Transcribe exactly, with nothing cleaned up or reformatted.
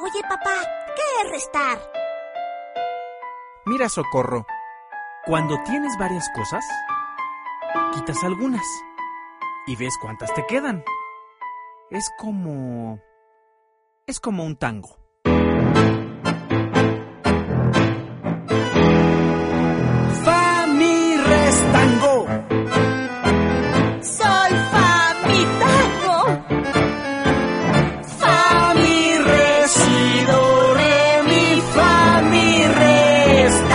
Oye, papá, ¿qué es restar? Mira, Socorro, cuando tienes varias cosas, quitas algunas y ves cuántas te quedan. Es como... es como un tango.